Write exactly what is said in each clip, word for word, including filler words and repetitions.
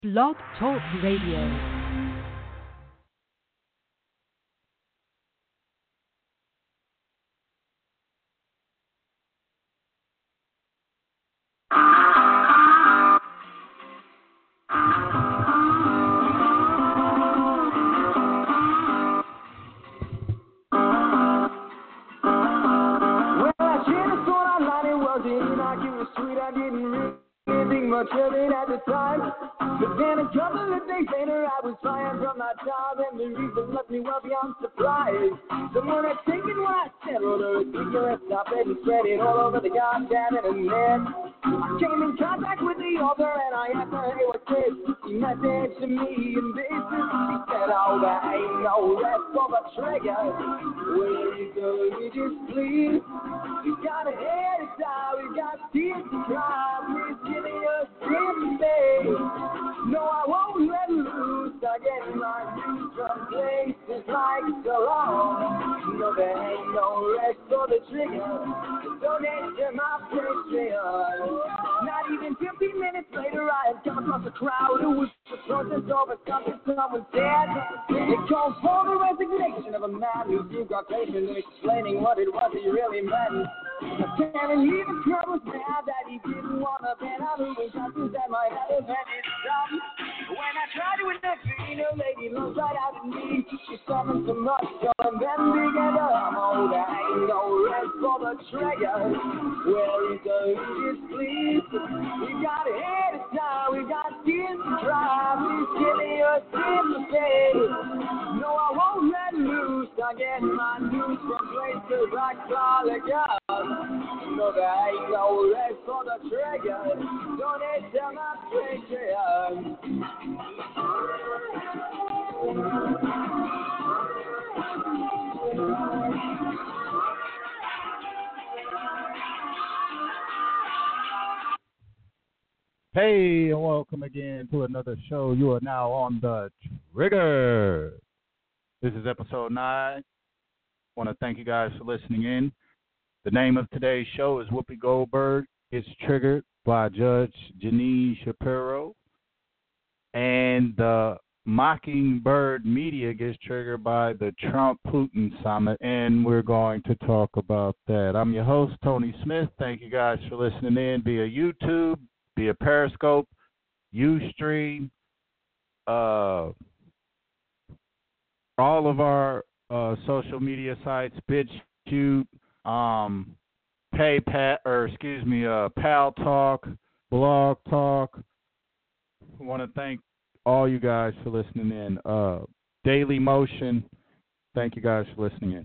Blog Talk Radio. Much of it at the time, but then a couple of days later I was fired from my job, and the reason left me well beyond surprise. Someone had taken what I said, wrote a ridiculous op-ed and spread it all over the goddamn internet. I came in contact with the author and I asked her, hey, what's this? She messaged to me and this is what she said, oh, there ain't no rest for the trigger. Where you go, you just please. You got a head to die, we got tears to cry, please give me a sympathy. No, I won't let loose. I get my news from places like Salon. No, there ain't no rest for the trigger. Donate to my Patreon. Not even fifteen minutes later, I had come across a crowd who was protesting over something someone said. It called for the resignation of a man who seemed Caucasian and explaining what it was he really meant. Telling me the crowd was mad that he didn't want to ban out moving costumes that might have offended some. When I tried to intervene, a lady looked right out at me. She summoned some muscle and then began to hum. Oh, there ain't no rest for the trigger. Well, it's a just please. We got a head of time, we got tears to cry. Please give me your sympathy. No, I won't let loose. I get my news from places like Solid. No, there ain't no rest for the trigger. Donate to my Patreon. Hey, and welcome again to another show. You are now on the Trigger. This is episode nine. I want to thank you guys for listening in. The name of today's show is Whoopi Goldberg. It's triggered by Judge Jeanine Shapiro. And the Mockingbird media gets triggered by the Trump-Putin summit, and we're going to talk about that. I'm your host, Tony Smith. Thank you guys for listening in via YouTube, via Periscope, Ustream, uh, all of our uh, social media sites, BitChute, Um, PayPal, or excuse me, uh, Pal Talk, Blog Talk. I want to thank all you guys for listening in. Uh, Daily Motion, thank you guys for listening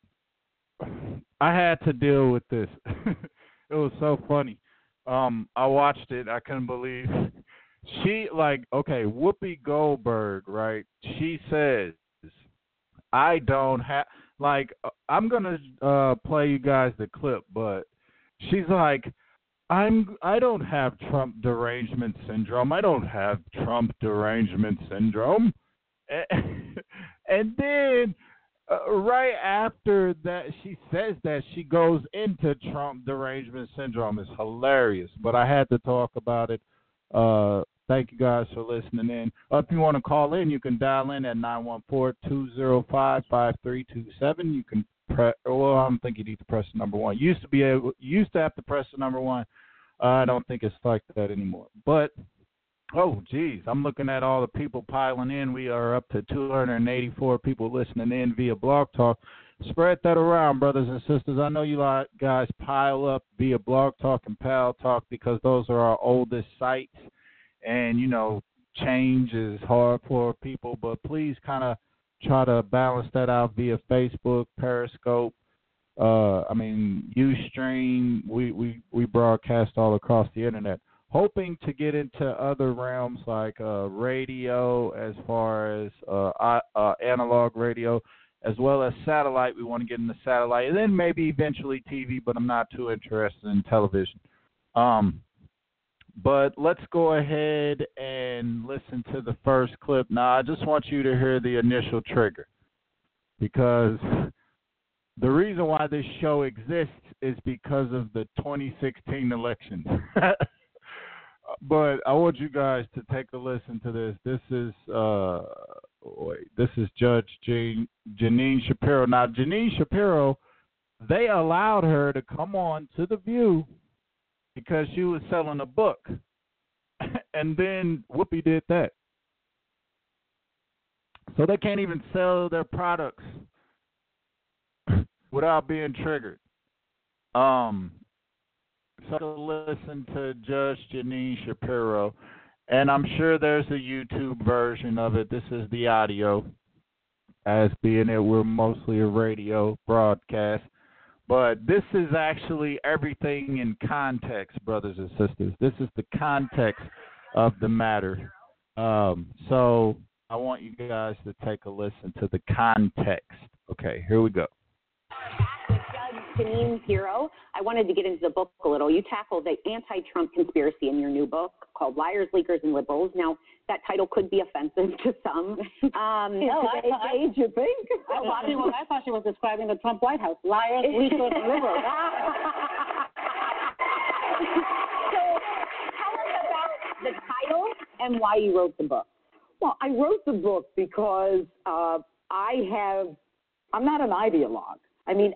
in. I had to deal with this. It was so funny. Um, I watched it. I couldn't believe she like okay, Whoopi Goldberg, right? She says, "I don't have." Like, I'm going to uh, play you guys the clip, but she's like, I'm, I don't have Trump derangement syndrome. I don't have Trump derangement syndrome. And, and then uh, right after that, she says that she goes into Trump derangement syndrome. It's hilarious, but I had to talk about it. Uh, Thank you guys for listening in. Uh, if you want to call in, you can dial in at nine one four, two zero five, five three two seven. You can press, well, I don't think you need to press the number one. You used to be able, you used to have to press the number one. Uh, I don't think it's like that anymore. But, oh, geez, I'm looking at all the people piling in. We are up to two hundred eighty-four people listening in via Blog Talk. Spread that around, brothers and sisters. I know you guys pile up via Blog Talk and Pal Talk because those are our oldest sites. And, you know, change is hard for people, but please kind of try to balance that out via Facebook, Periscope. Uh, I mean, Ustream. We, we, we broadcast all across the internet, hoping to get into other realms like uh, radio as far as uh, uh, analog radio, as well as satellite. We want to get into satellite, and then maybe eventually T V, but I'm not too interested in television. Um But let's go ahead and listen to the first clip. Now, I just want you to hear the initial trigger because the reason why this show exists is because of the twenty sixteen election. but I want you guys to take a listen to this. This is uh, wait, this is Judge Jean, Janine Shapiro. Now, Janine Shapiro, they allowed her to come on to The View because she was selling a book, and then Whoopi did that. So they can't even sell their products without being triggered. Um, so listen to Judge Janine Shapiro, and I'm sure there's a YouTube version of it. This is the audio, as being that we're mostly a radio broadcast. But this is actually everything in context, brothers and sisters. This is the context of the matter. Um, so I want you guys to take a listen to the context. Okay, here we go. Janine Shapiro. I wanted to get into the book a little. You tackle the anti-Trump conspiracy in your new book called Liars, Leakers, and Liberals. Now, that title could be offensive to some. Um, no, I, I, age, you think? I thought, she was, I thought she was describing the Trump White House. Liars, Leakers, and Liberals. So, tell us about the title and why you wrote the book. Well, I wrote the book because uh, I have, I'm not an ideologue. I mean,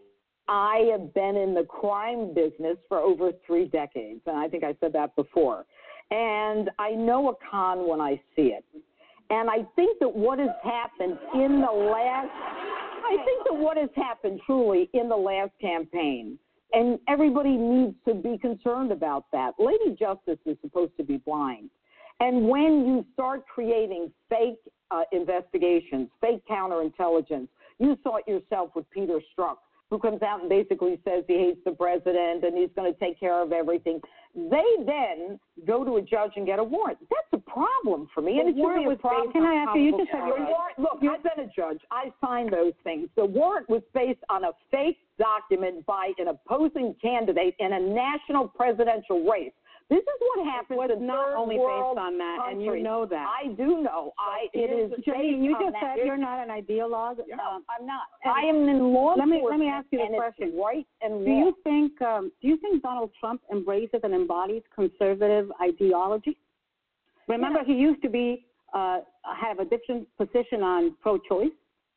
I have been in the crime business for over three decades, and I think I said that before. And I know a con when I see it. And I think that what has happened in the last, I think that what has happened truly in the last campaign, and everybody needs to be concerned about that. Lady Justice is supposed to be blind. And when you start creating fake uh, investigations, fake counterintelligence, you saw it yourself with Peter Strzok, who comes out and basically says he hates the president and he's going to take care of everything. They then go to a judge and get a warrant. That's a problem for me. The and it should be a problem. Can I ask you, you just said your warrant. Look, I've been a judge. I signed those things. The warrant was based on a fake document by an opposing candidate in a national presidential race. This is what happens It was in not third only world based on that, countries. and you know that. I do know. I it is Janine, you just said that. you're not an ideologue. Yeah, Um, I'm not. I am in law let me enforcement. let me ask you and the it's question. right and Do wrong. you think um, do you think Donald Trump embraces and embodies conservative ideology? Remember, he used to be uh, have a different position on pro-choice.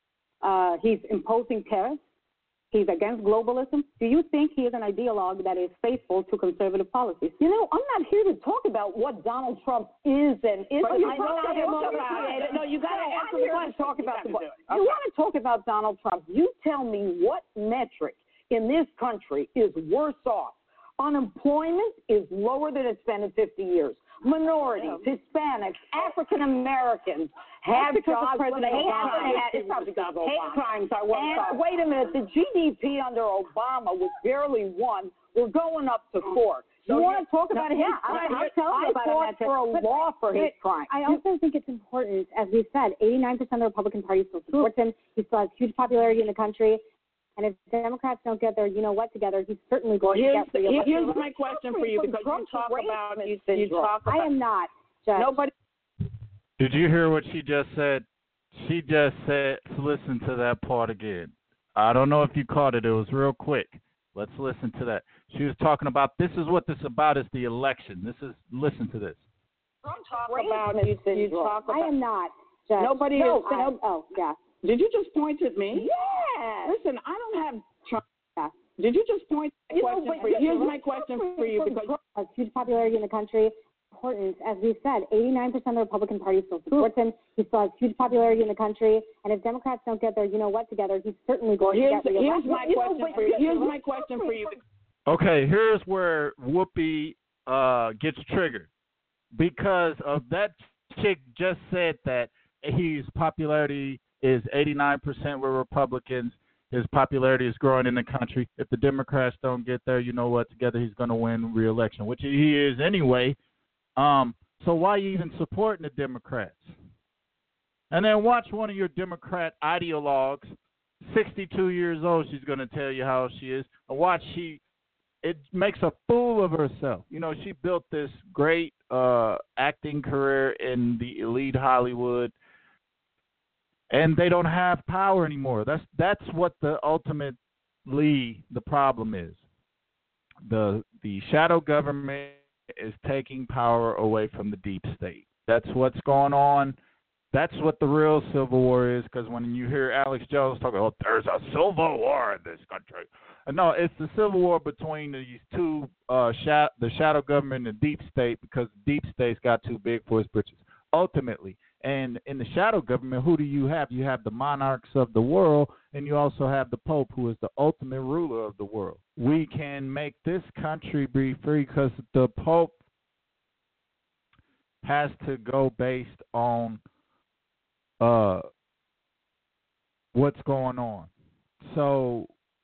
Uh, he's imposing tariffs. He's against globalism. Do you think he is an ideologue that is faithful to conservative policies? You know, I'm not here to talk about what Donald Trump is and isn't. But you I know talked that about you're it. created. No, you gotta No, answer I'm the here question. to talk You about have the to book. do it. You Okay. want to talk about Donald Trump? You tell me what metric in this country is worse off. Unemployment is lower than it's been in fifty years. Minorities, Hispanics, African Americans have because of jobs. President Hate Obama. crimes- It's probably because of Hate Obama. crimes are worse And off. wait a minute, the G D P under Obama was barely one. We're going up to four. So you want you- to talk no, about his yeah, crimes? I'll tell you I about fought that. for a But law for his But crimes. I also think it's important, as we said, eighty-nine percent of the Republican Party still supports him. He still has huge popularity in the country. And if Democrats don't get their, you know what, together, he's certainly Well, going here's, to get reelected. here's my question for you, because you talk about you, you talk I about am not, Judge. nobody. Did you hear what she just said? She just said, listen to that part again. I don't know if you caught it. It was real quick. Let's listen to that. She was talking about, this is what this is about, is the election. This is, listen to this. Talk about you, you talk about. I am not, Judge. Nobody no, is. I, no, oh, yeah. Did you just point at me? Yeah. Listen, I don't have. Trump. Yeah. Did you just point? A You know, question but for you. you- Here's my question for you, because Has huge popularity in the country. Important, as we said, eighty-nine percent of the Republican Party still supports him. He still has huge popularity in the country. And if Democrats don't get their, you know what, together, he's certainly well, going here's to get here's reelected. my You know, question but for you. you- Here's my question for you. Okay, here's where Whoopi uh, gets triggered. Because of that chick just said that his popularity is eighty-nine percent with Republicans. His popularity is growing in the country. If the Democrats don't get there, you know what, together he's going to win re-election, which he is anyway. Um, so why are you even supporting the Democrats? And then watch one of your Democrat ideologues, sixty-two years old, she's going to tell you how she is. And watch, she it makes a fool of herself. You know, she built this great uh, acting career in the elite Hollywood, and they don't have power anymore. That's that's what the ultimately the problem is. The the shadow government is taking power away from the deep state. That's what's going on. That's what the real civil war is, because when you hear Alex Jones talking, oh, there's a civil war in this country. No, it's the civil war between these two, uh, sh- the shadow government and the deep state, because the deep state's got too big for his britches, ultimately. And in the shadow government, who do you have? You have the monarchs of the world, and you also have the Pope, who is the ultimate ruler of the world. We can make this country be free because the Pope has to go based on uh, what's going on. So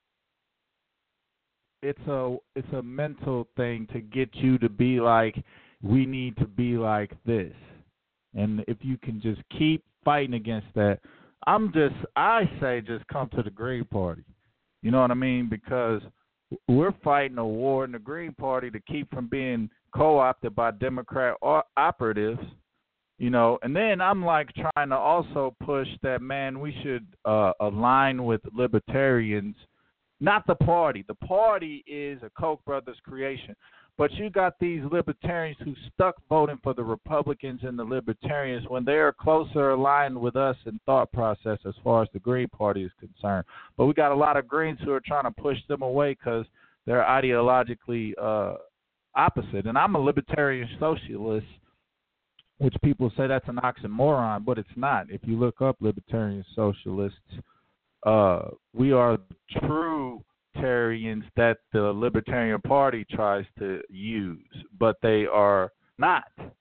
it's a it's a mental thing to get you to be like, we need to be like this. And if you can just keep fighting against that, I'm just, I say just come to the Green Party. You know what I mean? Because we're fighting a war in the Green Party to keep from being co-opted by Democrat operatives, you know. And then I'm like trying to also push that, man, we should uh, align with libertarians, not the party. The party is a Koch brothers creation. But you got these libertarians who stuck voting for the Republicans and the libertarians when they are closer aligned with us in thought process as far as the Green Party is concerned. But we got a lot of Greens who are trying to push them away because they're ideologically uh, opposite. And I'm a libertarian socialist, which people say that's an oxymoron, but it's not. If you look up libertarian socialists, uh, we are true libertarians that the Libertarian Party tries to use, but they are not.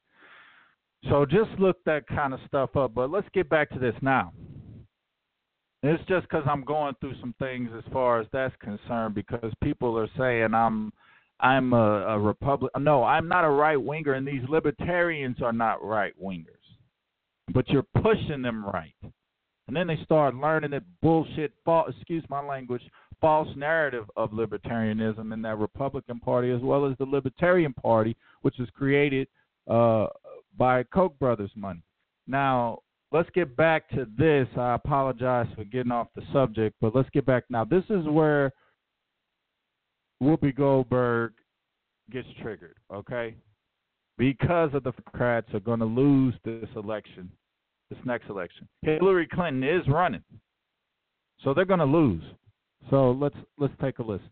So just look that kind of stuff up. But let's get back to this now. It's just because I'm going through some things as far as that's concerned, because people are saying I'm I'm a, a Republican. No, I'm not a right winger, and these libertarians are not right wingers. But you're pushing them right. And then they start learning that bullshit, false, excuse my language, false narrative of libertarianism in that Republican Party, as well as the Libertarian Party, which was created uh, by Koch brothers money. Now, let's get back to this. I apologize for getting off the subject, but let's get back. Now, this is where Whoopi Goldberg gets triggered, okay? Because of the Democrats are going to lose this election. This next election, Hillary Clinton is running, so they're going to lose. So let's let's take a listen.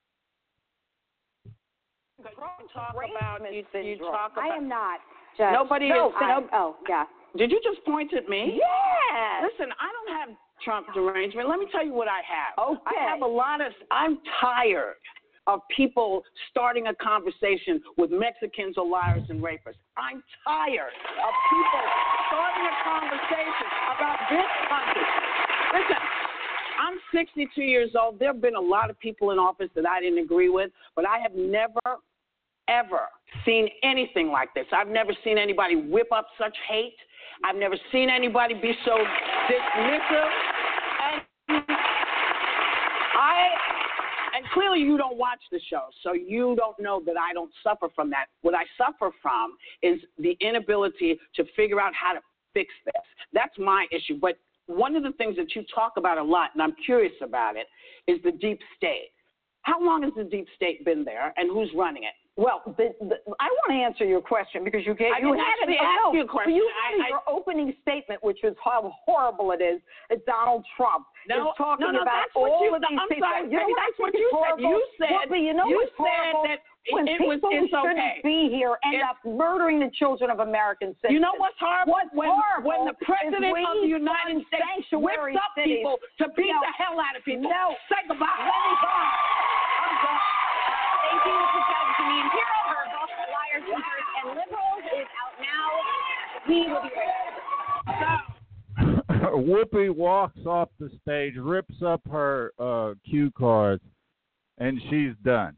You talk about you, you talk about. I am not. Judge. Nobody no, is. I, oh, yeah. Did you just point at me? Yes. Listen, I don't have Trump derangement. Let me tell you what I have. Okay. I have a lot of. I'm tired of people starting a conversation with Mexicans or liars and rapists. I'm tired of people starting a conversation about this country. Listen, I'm sixty-two years old. There have been a lot of people in office that I didn't agree with, but I have never, ever seen anything like this. I've never seen anybody whip up such hate. I've never seen anybody be so dismissive. And I... And clearly you don't watch the show, so you don't know that I don't suffer from that. What I suffer from is the inability to figure out how to fix this. That's my issue. But one of the things that you talk about a lot, and I'm curious about it, is the deep state. How long has the deep state been there, and who's running it? Well, the, the, I want to answer your question because you gave I you didn't had actually it, ask no, you a question. You I, had I, your opening statement, which was how horrible it is that Donald Trump no, is talking no, no, about that's what all you, of these I'm people. sorry, you know that's what what you said. horrible? You said, Whoopi, you know you what's said horrible? that when it, it people was, who it's shouldn't okay. be here end it's, up murdering the children of American citizens. You know what's horrible? What's when, horrible when the president is of the United States whips up cities. people to beat No. the hell out of people. No. Say goodbye. Let me go. I'm done. Thank you to Judge Janine Pirro. Her book, Liars, Cheaters, and Liberals, is out now. We will be right back. Whoopi walks off the stage, rips up her uh, cue cards, and she's done.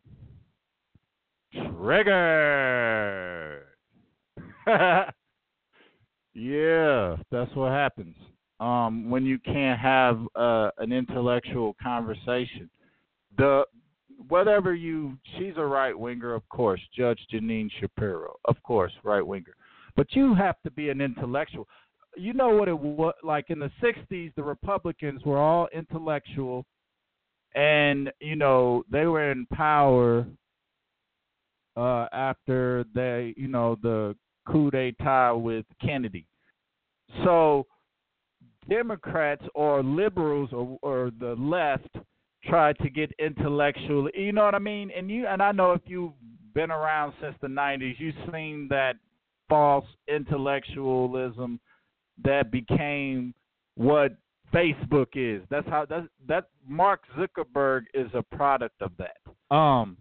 Trigger. Yeah, that's what happens um, when you can't have uh, an intellectual conversation. The whatever you, she's a right winger, of course. Judge Janine Shapiro, of course, right winger. But you have to be an intellectual. You know what it was like in the sixties. The Republicans were all intellectual, and you know they were in power uh, after they, you know, the coup d'etat with Kennedy. So Democrats or liberals or, or the left try to get intellectual, you know what I mean? And you and I know if you've been around since the nineties, you've seen that false intellectualism that became what Facebook is. That's how that's, that Mark Zuckerberg is a product of that. Um,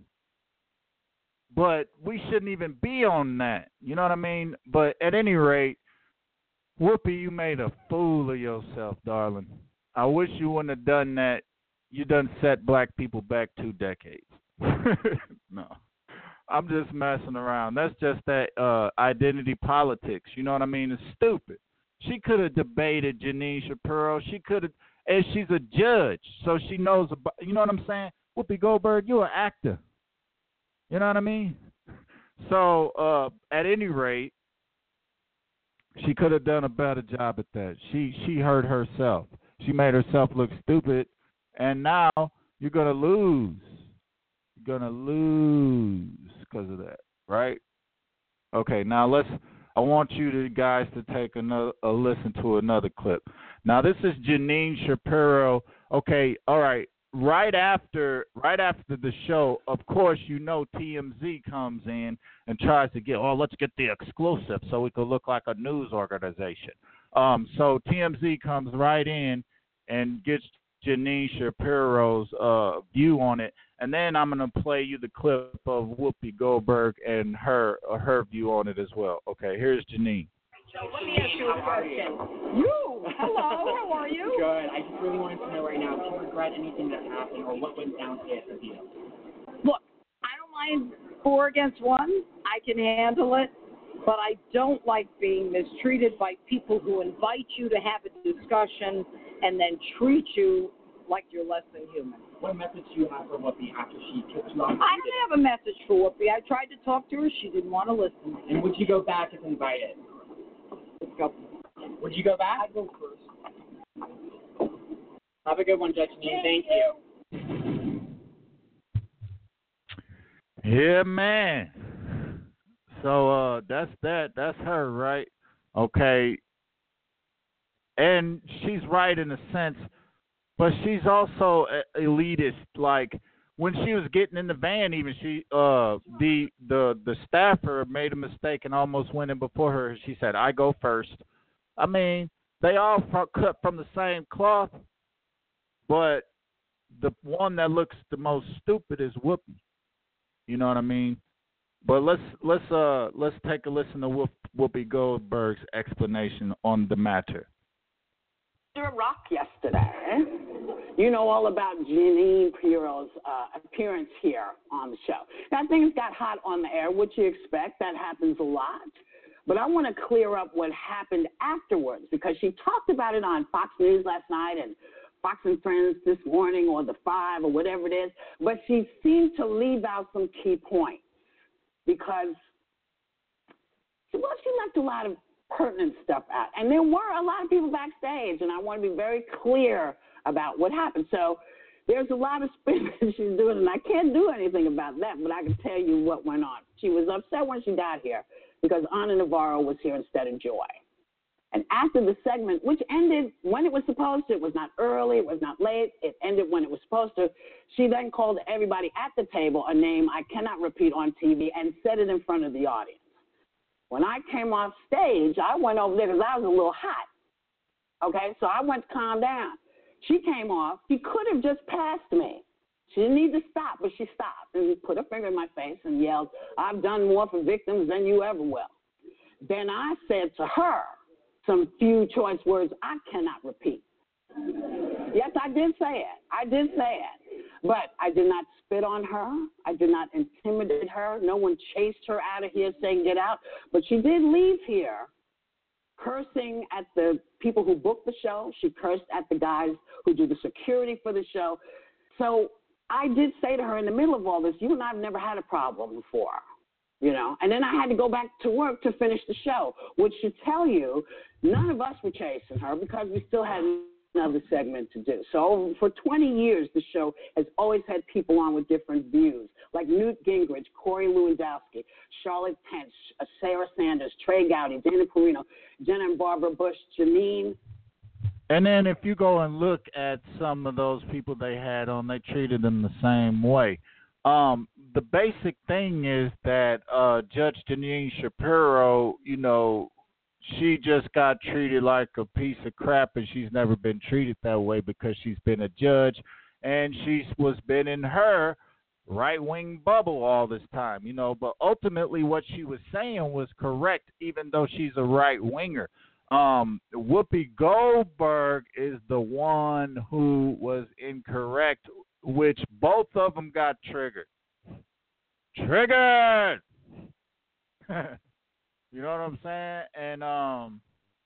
but we shouldn't even be on that. You know what I mean? But at any rate, Whoopi, you made a fool of yourself, darling. I wish you wouldn't have done that. You done set black people back two decades. No, I'm just messing around. That's just that uh, identity politics. You know what I mean? It's stupid. She could have debated Jeanine Shapiro. She could have, and she's a judge, so she knows about, you know what I'm saying? Whoopi Goldberg, you're an actor. You know what I mean? So, uh, at any rate, she could have done a better job at that. She she hurt herself. She made herself look stupid, and now you're going to lose. You're going to lose because of that, right? Okay, now let's, I want you to, guys to take another a listen to another clip. Now, this is Jeanine Shapiro. Okay, all right. Right after right after the show, of course, you know T M Z comes in and tries to get, oh, let's get the exclusive so we could look like a news organization. Um, so T M Z comes right in and gets Jeanine Shapiro's uh, view on it, and then I'm going to play you the clip of Whoopi Goldberg and her uh, her view on it as well. Okay, here's Jeanine. So let me ask you a question. You, hello, how are you? Good. I just really wanted to know right now, do you regret anything that happened or what went down today at the deal? Look, I don't mind four against one. I can handle it. But I don't like being mistreated by people who invite you to have a discussion and then treat you like you're less than human. What message do you have for Whoopi after she kicked you off? I don't have a message for Whoopi. I tried to talk to her. She didn't want to listen. And would you go back if invited? Let's go. Would you go back? I'd go first. Have a good one, Judge Jeanine. Thank you. Yeah, man. So uh, that's that. That's her, right? Okay. And she's right in a sense, but she's also a- elitist. Like when she was getting in the van, even she, uh, the the the staffer made a mistake and almost went in before her. She said, "I go first." I mean, they all cut from the same cloth, but the one that looks the most stupid is Whoopi. You know what I mean? But let's let's uh let's take a listen to Whoop, Whoopi Goldberg's explanation on the matter. Under a rock yesterday. You know all about Jeanine Shapiro's uh, appearance here on the show. Now things got hot on the air, which you expect. That happens a lot. But I want to clear up what happened afterwards because she talked about it on Fox News last night and Fox and Friends this morning or the Five or whatever it is. But she seemed to leave out some key points. Because, well, she left a lot of pertinent stuff out. And there were a lot of people backstage, and I want to be very clear about what happened. So there's a lot of spin that she's doing, and I can't do anything about that, but I can tell you what went on. She was upset when she got here because Ana Navarro was here instead of Joy. And after the segment, which ended when it was supposed to, it was not early, it was not late, it ended when it was supposed to, she then called everybody at the table a name I cannot repeat on T V and said it in front of the audience. When I came off stage, I went over there because I was a little hot. Okay, so I went to calm down. She came off. She could have just passed me. She didn't need to stop, but she stopped and put her finger in my face and yelled, "I've done more for victims than you ever will." Then I said to her some few choice words I cannot repeat. Yes, I did say it. I did say it. But I did not spit on her. I did not intimidate her. No one chased her out of here saying get out. But she did leave here cursing at the people who booked the show. She cursed at the guys who do the security for the show. So I did say to her in the middle of all this, you and I have never had a problem before. You know, and then I had to go back to work to finish the show, which should tell you none of us were chasing her because we still had another segment to do. So for twenty years, the show has always had people on with different views, like Newt Gingrich, Corey Lewandowski, Charlotte Pence, Sarah Sanders, Trey Gowdy, Dana Perino, Jenna and Barbara Bush, Janine. And then if you go and look at some of those people they had on, they treated them the same way. Um, the basic thing is that uh, Judge Jeanine Shapiro, you know, she just got treated like a piece of crap, and she's never been treated that way because she's been a judge, and she was been in her right-wing bubble all this time, you know. But ultimately what she was saying was correct, even though she's a right-winger. Um, Whoopi Goldberg is the one who was incorrect, which both of them got triggered. Triggered! You know what I'm saying? And um,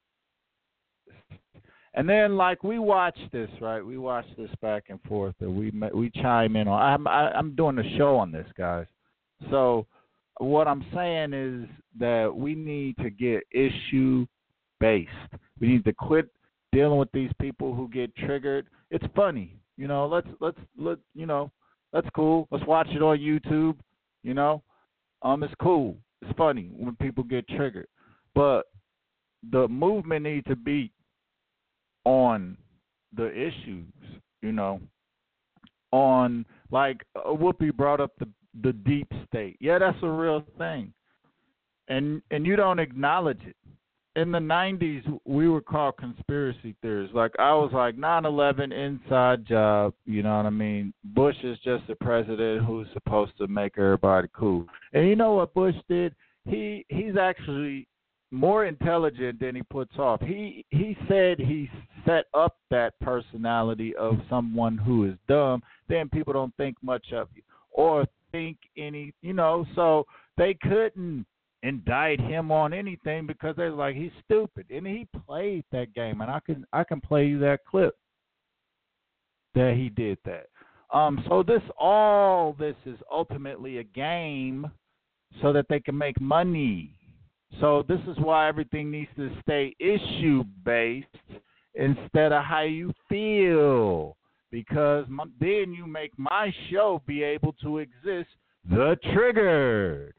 and then like we watch this, right? We watch this back and forth, and we we chime in on. I'm I, I'm doing a show on this, guys. So what I'm saying is that we need to get issue based. We need to quit dealing with these people who get triggered. It's funny, you know. Let's let's let you know. That's cool. Let's watch it on YouTube. You know, um, it's cool. It's funny when people get triggered, but the movement needs to be on the issues, you know, on, like, uh, Whoopi brought up the, the deep state. Yeah, that's a real thing, and and you don't acknowledge it. In the nineties, we were called conspiracy theorists. Like, I was like, nine eleven inside job, you know what I mean? Bush is just a president who's supposed to make everybody cool. And you know what Bush did? He he's actually more intelligent than he puts off. He he said he set up that personality of someone who is dumb. Then people don't think much of you or think any, you know, so they couldn't indict him on anything because they're like, he's stupid, and he played that game, and I can I can play you that clip that he did that. Um, so this all this is ultimately a game, so that they can make money. So this is why everything needs to stay issue based instead of how you feel, because my, then you make my show be able to exist. The Triggered.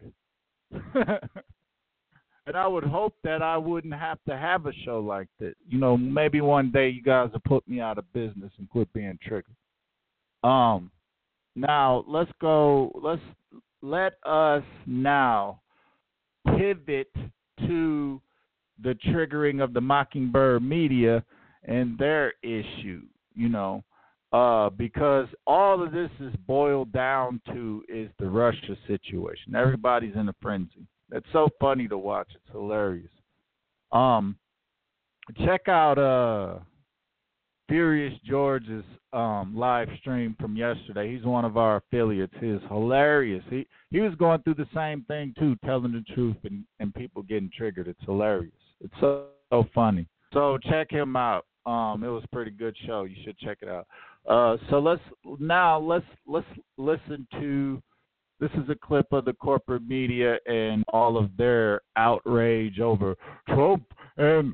And I would hope that I wouldn't have to have a show like that. You know, maybe one day you guys will put me out of business and quit being triggered. Um, now let's go. Let's let us now pivot to the triggering of the Mockingbird media and their issue. You know, uh, because all of this is boiled down to is the Russia situation. Everybody's in a frenzy. It's so funny to watch. It's hilarious. Um, check out uh, Furious George's um, live stream from yesterday. He's one of our affiliates. He's hilarious. He he was going through the same thing too, telling the truth and, and people getting triggered. It's hilarious. It's so, so funny. So check him out. Um, it was a pretty good show. You should check it out. Uh, so let's now let's let's listen to. This is a clip of the corporate media and all of their outrage over Trump and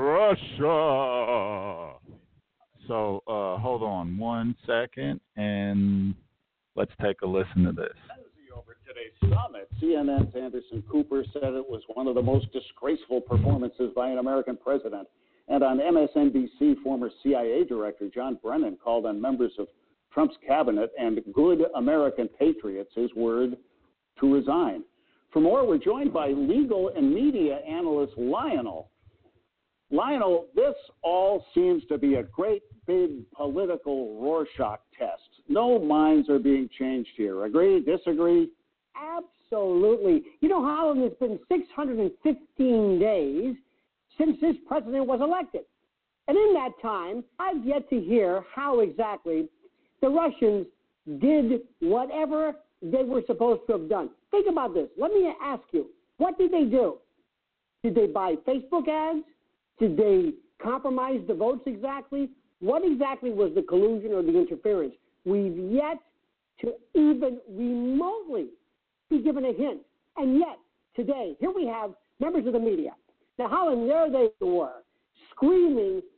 Russia. So uh, hold on one second, and let's take a listen to this. Over today's summit, C N N's Anderson Cooper said it was one of the most disgraceful performances by an American president. And on M S N B C, former C I A Director John Brennan called on members of Trump's cabinet and good American patriots, his word, to resign. For more, we're joined by legal and media analyst Lionel. Lionel, this all seems to be a great big political Rorschach test. No minds are being changed here. Agree? Disagree? Absolutely. You know, Holland, it's been six hundred fifteen days since this president was elected. And in that time, I've yet to hear how exactly the Russians did whatever they were supposed to have done. Think about this. Let me ask you, what did they do? Did they buy Facebook ads? Did they compromise the votes exactly? What exactly was the collusion or the interference? We've yet to even remotely be given a hint. And yet, today, here we have members of the media. Now, Holland, there they were, screaming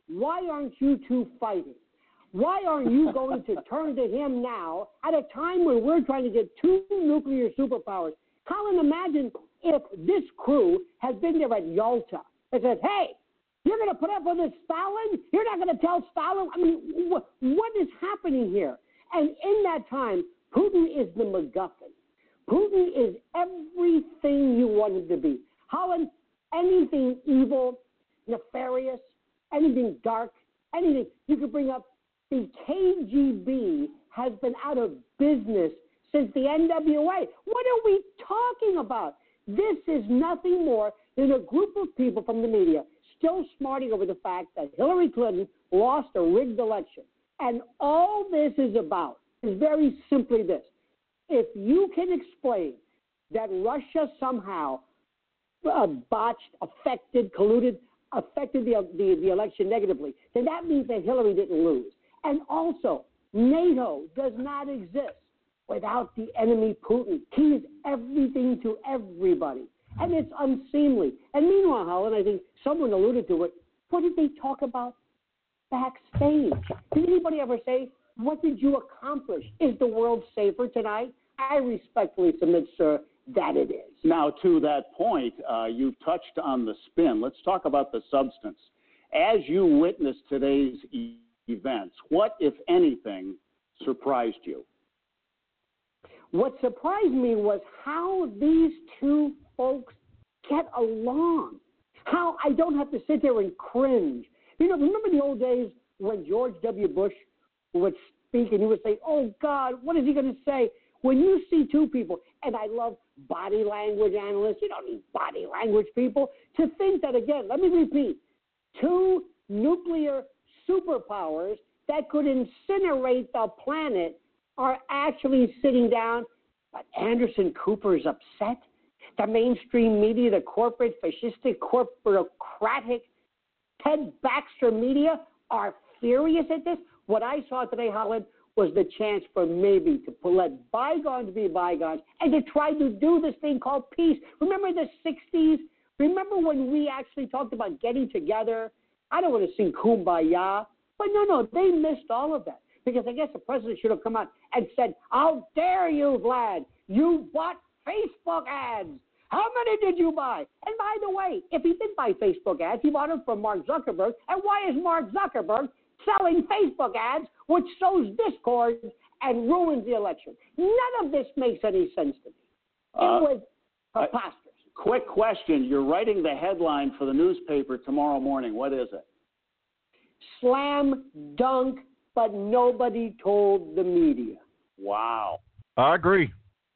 why aren't you two fighting? Why aren't you going to turn to him now at a time when we're trying to get two nuclear superpowers? Colin, imagine if this crew has been there at Yalta and said, hey, you're going to put up with this Stalin? You're not going to tell Stalin? I mean, wh- what is happening here? And in that time, Putin is the MacGuffin. Putin is everything you want him to be. Holland, anything evil, nefarious, anything dark, anything you could bring up. The K G B has been out of business since the N W A. What are we talking about? This is nothing more than a group of people from the media still smarting over the fact that Hillary Clinton lost a rigged election. And all this is about is very simply this. If you can explain that Russia somehow uh, botched, affected, colluded, affected the, the, the election negatively, then that means that Hillary didn't lose. And also, NATO does not exist without the enemy Putin. He is everything to everybody. And it's unseemly. And meanwhile, Helen, I think someone alluded to it, what did they talk about backstage? Did anybody ever say, what did you accomplish? Is the world safer tonight? I respectfully submit, sir, that it is. Now, to that point, uh, you've touched on the spin. Let's talk about the substance. As you witnessed today's e- events, what, if anything, surprised you? What surprised me was how these two folks get along. How I don't have to sit there and cringe. You know, remember the old days when George W. Bush would speak and he would say, oh, God, what is he going to say? When you see two people, and I love body language analysts, you don't need body language people, to think that, again, let me repeat, two nuclear superpowers that could incinerate the planet are actually sitting down. But Anderson Cooper is upset. The mainstream media, the corporate, fascistic, corporatocratic, Ted Baxter media are furious at this. What I saw today, Holland, was the chance for maybe to let bygones be bygones and to try to do this thing called peace. Remember the sixties? Remember when we actually talked about getting together? I don't want to sing Kumbaya, but no, no, they missed all of that. Because I guess the president should have come out and said, how dare you, Vlad? You bought Facebook ads. How many did you buy? And by the way, if he did buy Facebook ads, he bought them from Mark Zuckerberg. And why is Mark Zuckerberg selling Facebook ads, which sows discord and ruins the election? None of this makes any sense to me. It Uh, was preposterous. Quick question. You're writing the headline for the newspaper tomorrow morning. What is it? Slam dunk, but nobody told the media. Wow. I agree.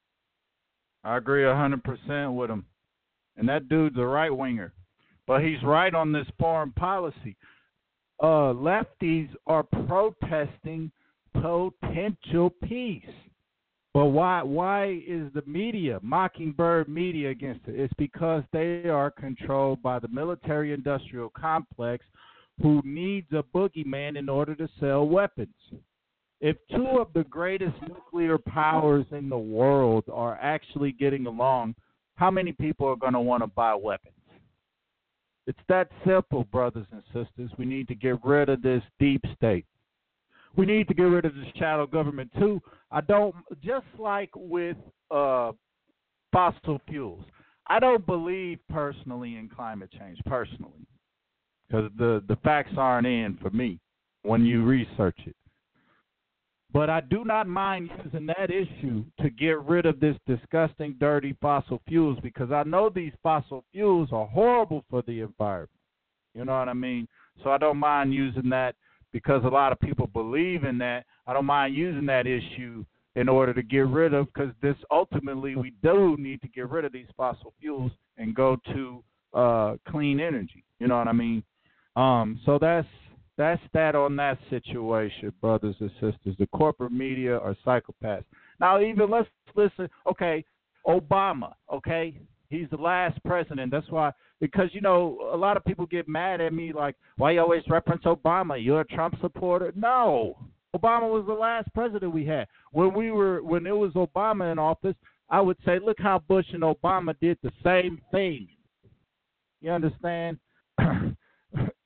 I agree one hundred percent with him. And that dude's a right-winger. But he's right on this foreign policy. Uh, lefties are protesting potential peace. But why why is the media, Mockingbird media, against it? It's because they are controlled by the military-industrial complex who needs a boogeyman in order to sell weapons. If two of the greatest nuclear powers in the world are actually getting along, how many people are going to want to buy weapons? It's that simple, brothers and sisters. We need to get rid of this deep state. We need to get rid of this shadow government, too. I don't, just like with uh, fossil fuels, I don't believe personally in climate change, personally, because the, the facts aren't in for me when you research it. But I do not mind using that issue to get rid of this disgusting, dirty fossil fuels, because I know these fossil fuels are horrible for the environment. You know what I mean? So I don't mind using that because a lot of people believe in that. I don't mind using that issue in order to get rid of, because this ultimately we do need to get rid of these fossil fuels and go to uh, clean energy. You know what I mean? Um, so that's That's that on that situation, brothers and sisters. The corporate media are psychopaths. Now, even let's listen. Okay, Obama, okay? He's the last president. That's why, because, you know, a lot of people get mad at me like, why you always reference Obama? You're a Trump supporter? No. Obama was the last president we had. When we were, when it was Obama in office, I would say, look how Bush and Obama did the same thing. You understand?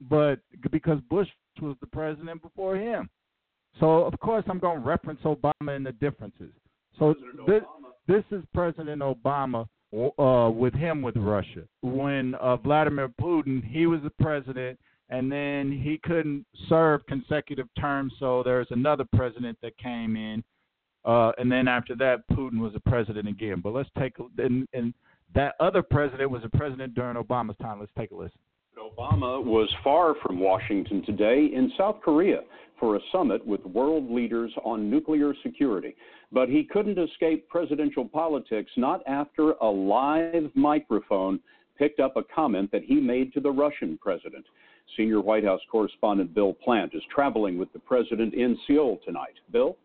but because Bush was the president before him. So, of course, I'm going to reference Obama and the differences. So this, this is President Obama uh, with him with Russia. When uh, Vladimir Putin, he was the president, and then he couldn't serve consecutive terms, so there's another president that came in. Uh, and then after that, Putin was the president again. But let's take a, and, and that other president was the president during Obama's time. Let's take a listen. Obama was far from Washington today in South Korea for a summit with world leaders on nuclear security. But he couldn't escape presidential politics, not after a live microphone picked up a comment that he made to the Russian president. Senior White House correspondent Bill Plant is traveling with the president in Seoul tonight. Bill?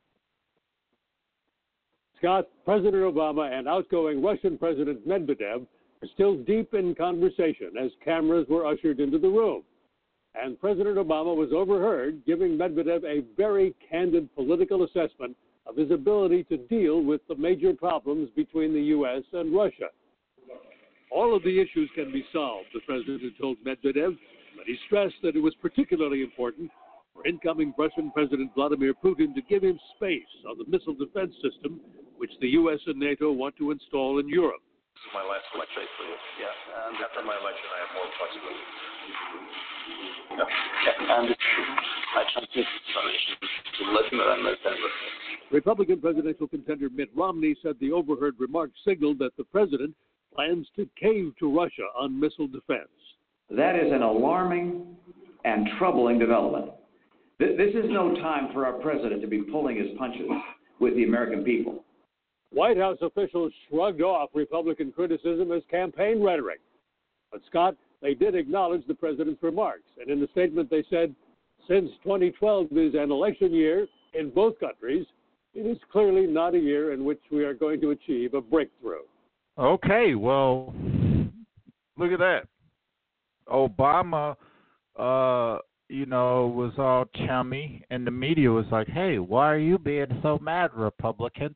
Scott, President Obama and outgoing Russian President Medvedev are still deep in conversation as cameras were ushered into the room. And President Obama was overheard giving Medvedev a very candid political assessment of his ability to deal with the major problems between the U S and Russia. All of the issues can be solved, the president told Medvedev, but he stressed that it was particularly important for incoming Russian President Vladimir Putin to give him space on the missile defense system, which the U S and NATO want to install in Europe. This is my last election for you. Yeah, and after my election, I have more flexibility. Yeah, yeah. And I transmit information to listener and listener. Republican presidential contender Mitt Romney said the overheard remarks signaled that the president plans to cave to Russia on missile defense. That is an alarming and troubling development. This is no time for our president to be pulling his punches with the American people. White House officials shrugged off Republican criticism as campaign rhetoric. But, Scott, they did acknowledge the president's remarks. And in the statement they said, since twenty twelve is an election year in both countries, it is clearly not a year in which we are going to achieve a breakthrough. Okay, well, look at that. Obama, uh, you know, was all chummy, and the media was like, hey, why are you being so mad, Republicans?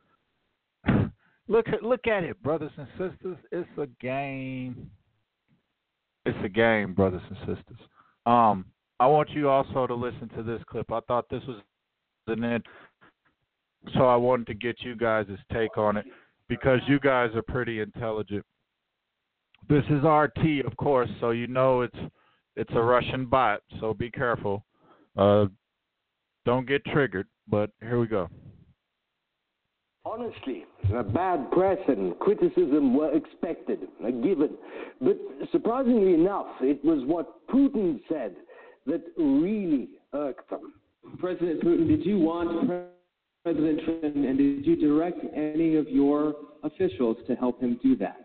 Look at look at it, brothers and sisters. It's a game. It's a game, brothers and sisters. Um, I want you also to listen to this clip. I thought this was an end, so I wanted to get you guys' take on it because you guys are pretty intelligent. This is R T, of course, so you know it's it's a Russian bot, so be careful. Uh, don't get triggered, but here we go. Honestly, a bad press and criticism were expected, a given. But surprisingly enough, it was what Putin said that really irked them. President Putin, did you want President Trump, and did you direct any of your officials to help him do that?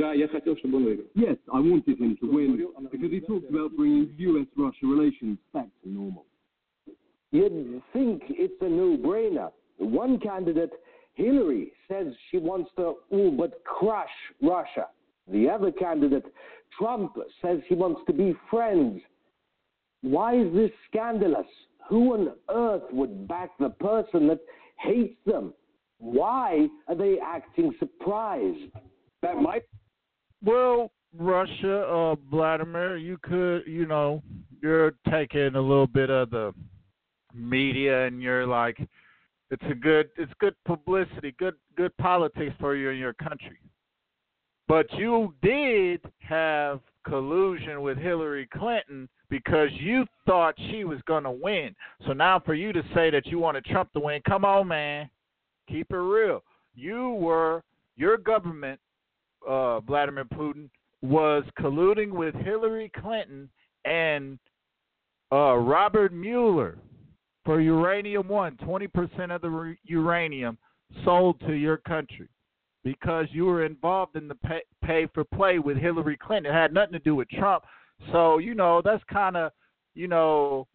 Yes, I wanted him to win because he talked about bringing U S Russia relations back to normal. You'd think it's a no-brainer. One candidate, Hillary, says she wants to all but crush Russia. The other candidate, Trump, says he wants to be friends. Why is this scandalous? Who on earth would back the person that hates them? Why are they acting surprised? That might... Well, Russia, uh, Vladimir, you could, you know, you're taking a little bit of the media and you're like, it's a good, it's good publicity, good, good politics for you in your country. But you did have collusion with Hillary Clinton because you thought she was going to win. So now for you to say that you wanted Trump to win, come on, man. Keep it real. You were, your government, uh, Vladimir Putin, was colluding with Hillary Clinton and uh, Robert Mueller for Uranium One, twenty percent of the re- uranium sold to your country because you were involved in the pay, pay for play with Hillary Clinton. It had nothing to do with Trump. So, you know, that's kind of, you know,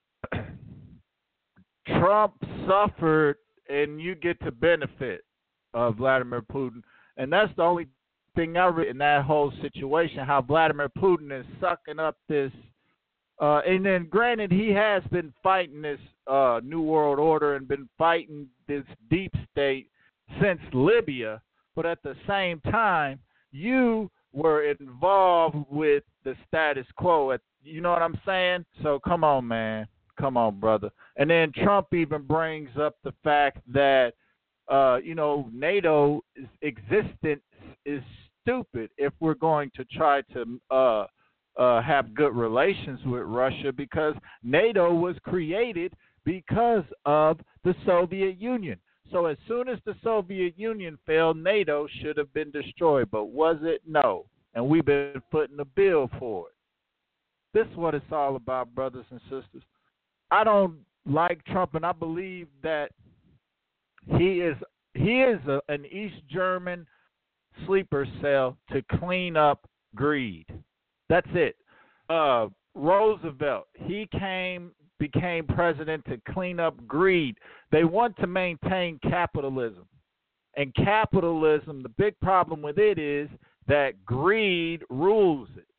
Trump suffered and you get to benefit of Vladimir Putin. And that's the only thing I read in that whole situation, how Vladimir Putin is sucking up this. Uh, and then, granted, he has been fighting this uh, New World Order and been fighting this deep state since Libya. But at the same time, you were involved with the status quo at, You know what I'm saying? So come on, man. Come on, brother. And then Trump even brings up the fact that, uh, you know, NATO's existence is stupid if we're going to try to uh, uh, have good relations with Russia, because NATO was created because of the Soviet Union. So as soon as the Soviet Union fell, NATO should have been destroyed. But was it? No. And we've been footing the bill for it. This is what it's all about, brothers and sisters. I don't like Trump, and I believe that he is he is a, an East German sleeper cell to clean up greed. That's it. Uh, Roosevelt, he came, became president to clean up greed. They want to maintain capitalism. And capitalism, the big problem with it is that greed rules it.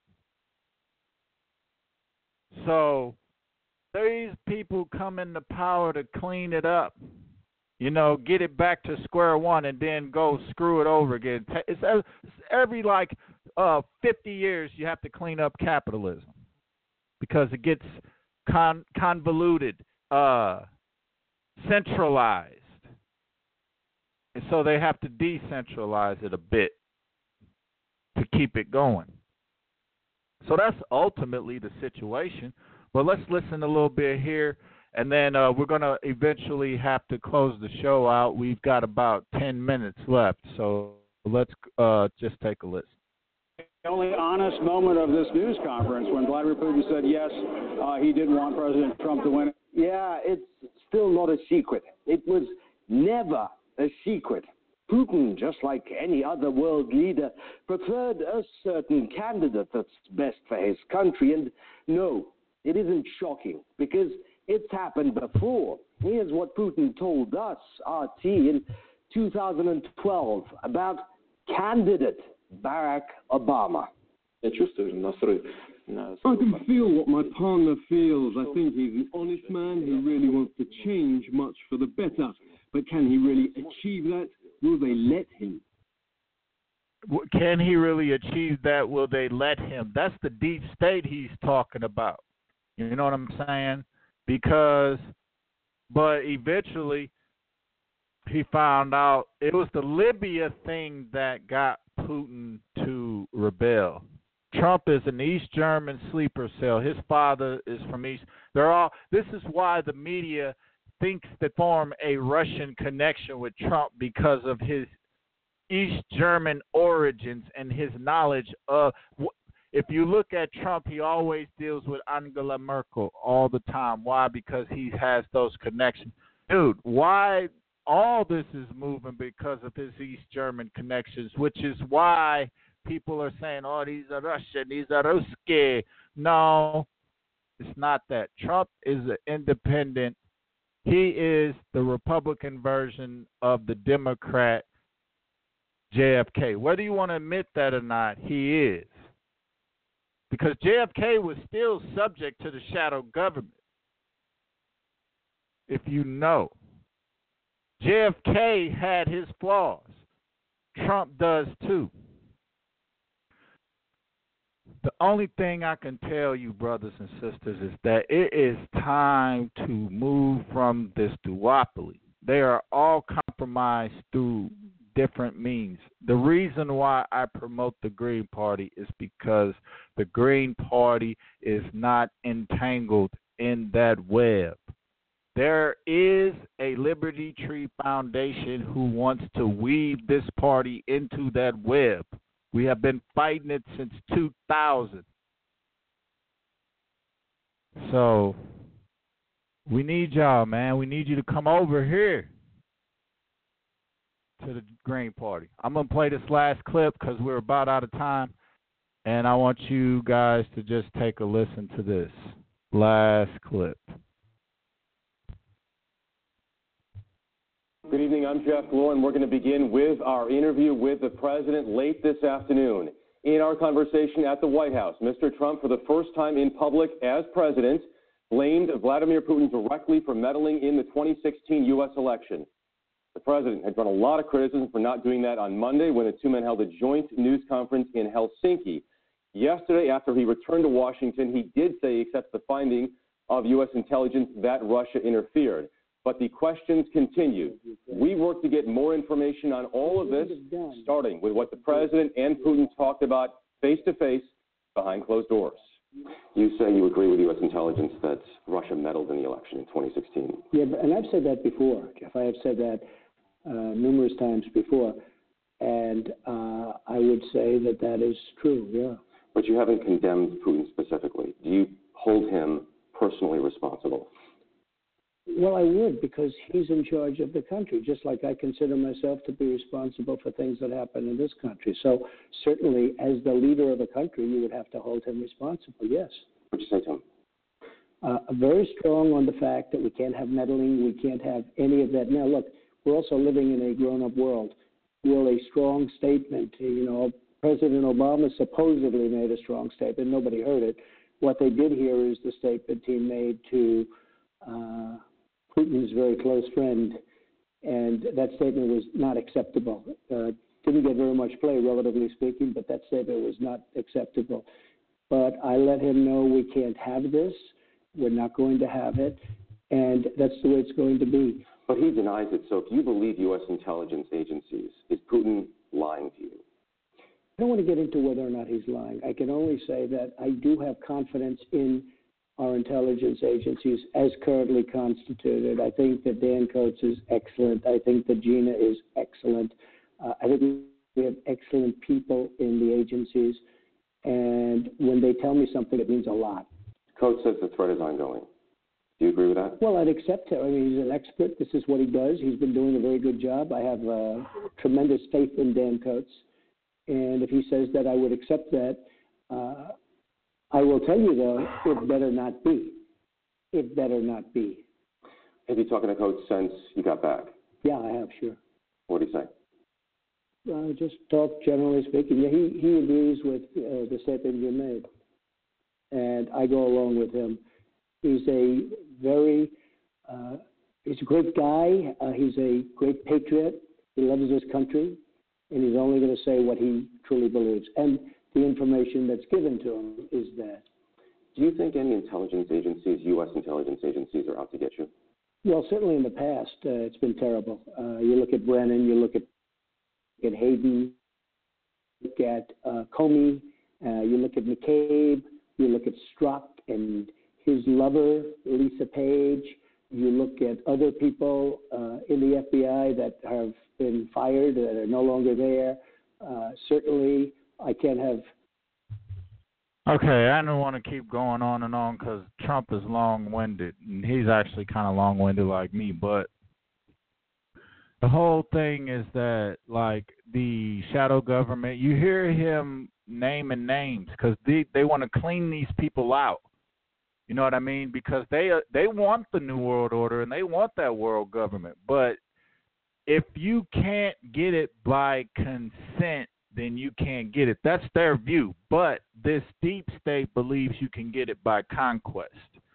So these people come into power to clean it up, you know, get it back to square one, and then go screw it over again. It's every like uh, fifty years you have to clean up capitalism because it gets con- convoluted, uh, centralized. And so they have to decentralize it a bit to keep it going. So that's ultimately the situation. But let's listen a little bit here, and then uh, we're going to eventually have to close the show out. We've got about ten minutes left, so let's uh, just take a listen. The only honest moment of this news conference when Vladimir Putin said, yes, uh, he did want President Trump to win. Yeah, it's still not a secret. It was never a secret. Putin, just like any other world leader, preferred a certain candidate that's best for his country. And no, it isn't shocking, because it's happened before. Here's what Putin told us, R T, in two thousand twelve about candidate Barack Obama. I can feel what my partner feels. I think he's an honest man who really wants to change much for the better. But can he really achieve that? Will they let him? Can he really achieve that? Will they let him? That's the deep state he's talking about. You know what I'm saying? Because, but eventually he found out it was the Libya thing that got Putin to rebel. Trump is an East German sleeper cell. His father is from East. They're all. This is why the media thinks they form a Russian connection with Trump, because of his East German origins and his knowledge of. If you look at Trump, he always deals with Angela Merkel all the time. Why? Because he has those connections. Dude, why all this is moving? Because of his East German connections, which is why people are saying, oh, he's a Russian, he's a Ruski. No, it's not that. Trump is an independent. He is the Republican version of the Democrat J F K. Whether you want to admit that or not, he is. Because J F K was still subject to the shadow government. If you know. J F K had his flaws. Trump does too. The only thing I can tell you, brothers and sisters, is that it is time to move from this duopoly. They are all compromised through different means. The reason why I promote the Green Party is because the Green Party is not entangled in that web. There is a Liberty Tree Foundation who wants to weave this party into that web. We have been fighting it since two thousand. So we need y'all, man. We need you to come over here to the Green Party. I'm going to play this last clip because we're about out of time, and I want you guys to just take a listen to this last clip. Good evening, I'm Jeff Glor, and we're going to begin with our interview with the president late this afternoon. In our conversation at the White House, Mister Trump, for the first time in public as president, blamed Vladimir Putin directly for meddling in the twenty sixteen U S election. The president had drawn a lot of criticism for not doing that on Monday when the two men held a joint news conference in Helsinki. Yesterday, after he returned to Washington, he did say he accepts the finding of U S intelligence that Russia interfered. But the questions continue. We work to get more information on all of this, starting with what the president and Putin talked about face-to-face behind closed doors. You say you agree with U S intelligence that Russia meddled in the election in twenty sixteen. Yeah, and I've said that before, Jeff. I have said that uh, numerous times before. And uh, I would say that that is true, yeah. But you haven't condemned Putin specifically. Do you hold him personally responsible? Well, I would, because he's in charge of the country, just like I consider myself to be responsible for things that happen in this country. So certainly, as the leader of a country, you would have to hold him responsible, yes. What would you say to him? Uh, very strong on the fact that we can't have meddling, we can't have any of that. Now, look, we're also living in a grown-up world. Will a strong statement, you know, President Obama supposedly made a strong statement. Nobody heard it. What they did hear is the statement he made to uh, Putin's very close friend, and that statement was not acceptable. Uh, didn't get very much play, relatively speaking, but that statement was not acceptable. But I let him know we can't have this. We're not going to have it, and that's the way it's going to be. But he denies it. So if you believe U S intelligence agencies, is Putin lying to you? I don't want to get into whether or not he's lying. I can only say that I do have confidence in our intelligence agencies as currently constituted. I think that Dan Coats is excellent. I think that Gina is excellent. Uh, I think we have excellent people in the agencies. And when they tell me something, it means a lot. Coats says the threat is ongoing. Do you agree with that? Well, I'd accept it. I mean, he's an expert. This is what he does. He's been doing a very good job. I have uh, tremendous faith in Dan Coats. And if he says that, I would accept that. Uh, I will tell you, though, it better not be. It better not be. Have you talked to Coats since you got back? Yeah, I have, sure. What did he say? Uh, just talk generally speaking. Yeah, he, he agrees with uh, the statement you made. And I go along with him. He's a very, uh, he's a great guy. Uh, he's a great patriot. He loves his country. And he's only going to say what he truly believes. And the information that's given to him is that. Do you think any intelligence agencies, U S intelligence agencies, are out to get you? Well, certainly in the past, uh, it's been terrible. Uh, you look at Brennan, you look at, at Hayden, you look at uh, Comey, uh, you look at McCabe, you look at Strzok and his lover, Lisa Page. You look at other people uh, in the F B I that have been fired, that are no longer there. Uh, certainly, I can't have. Okay, I don't want to keep going on and on because Trump is long-winded, and he's actually kind of long-winded like me. But the whole thing is that, like, the shadow government, you hear him naming names because they, they want to clean these people out. You know what I mean? Because they uh, they want the New World Order and they want that world government. But if you can't get it by consent, then you can't get it. That's their view. But this deep state believes you can get it by conquest.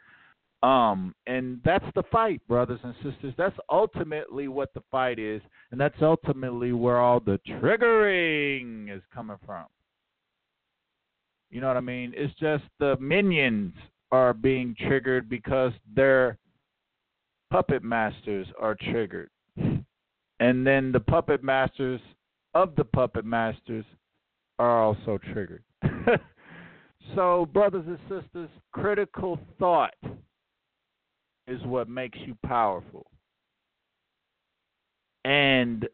Um, and that's the fight, brothers and sisters. That's ultimately what the fight is. And that's ultimately where all the triggering is coming from. You know what I mean? It's just the minions are being triggered because their puppet masters are triggered. And then the puppet masters of the puppet masters are also triggered. So, brothers and sisters, critical thought is what makes you powerful. And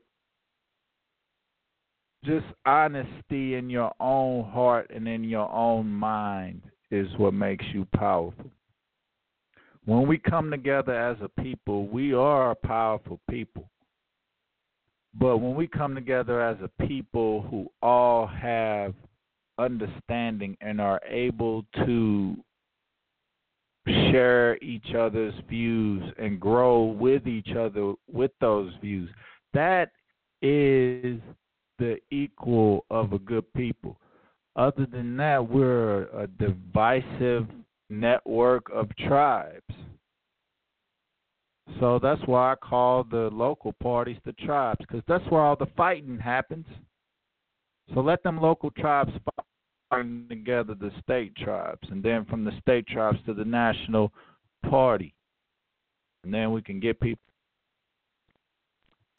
just honesty in your own heart and in your own mind is what makes you powerful. When we come together as a people, we are a powerful people. But when we come together as a people who all have understanding and are able to share each other's views and grow with each other with those views, that is the equal of a good people. Other than that, we're a divisive network of tribes. So that's why I call the local parties the tribes, because that's where all the fighting happens. So let them local tribes fight. bring together the state tribes, and then from the state tribes to the national party. And then we can get people